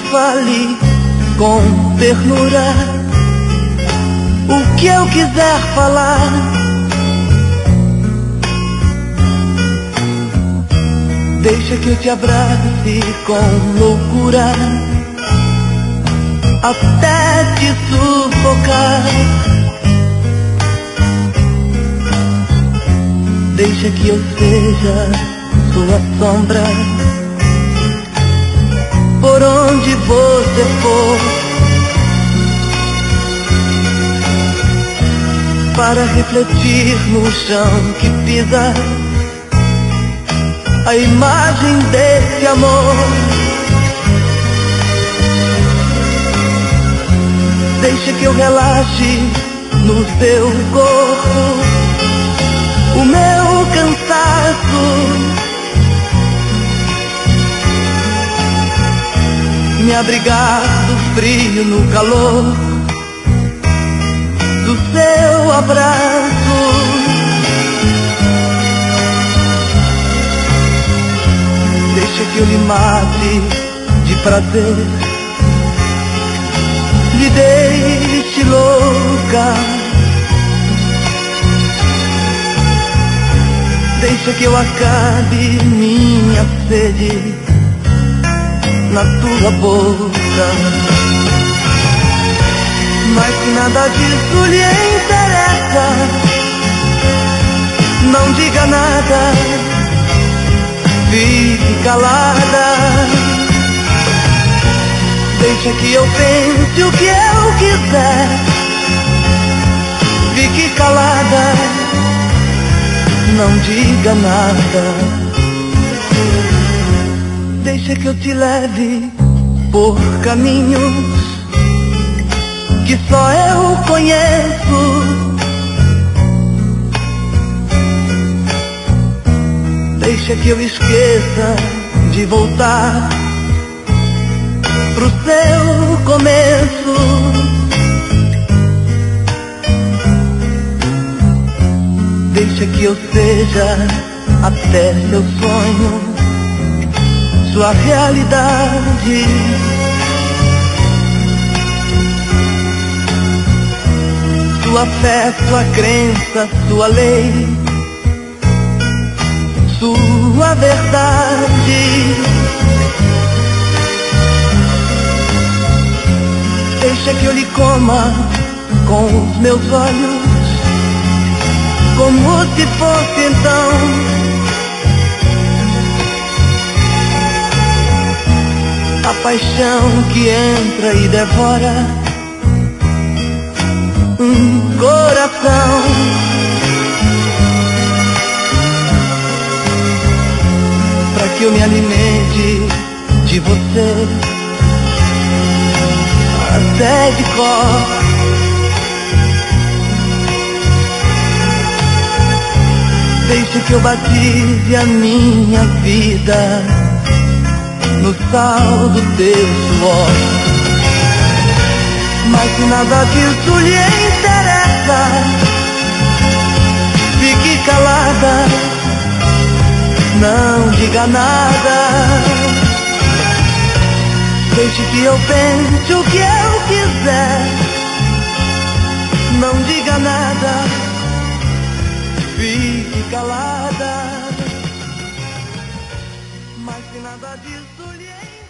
fale com ternura o que eu quiser falar. Deixa que eu te abrace com loucura até te sufocar. Deixa que eu seja sua sombra por onde você for, para refletir no chão que pisa a imagem desse amor. Deixa que eu relaxe no seu corpo o meu cansaço. Me abrigar do frio no calor do seu abraço. Deixa que eu lhe mate de prazer, lhe deixe louca. Deixa que eu acabe minha sede na tua boca. Mas se nada disso lhe interessa, não diga nada, fique calada. Deixa que eu pense o que eu quiser, fique calada, não diga nada. Deixa que eu te leve por caminhos que só eu conheço. Deixa que eu esqueça de voltar pro seu começo. Deixa que eu seja até seu sonho, sua realidade. Sua fé, sua crença, sua lei, sua verdade. Deixa que eu lhe coma com os meus olhos, como se fosse então a paixão que entra e devora um coração. Pra que eu me alimente de você até de cor. Deixa que eu batize a minha vida no sal do teu suor. Mas se nada disso lhe interessa, fique calada, não diga nada. Deixe que eu pense o que eu quiser, não diga nada, fique calada. Mas se nada disso lhe interessa,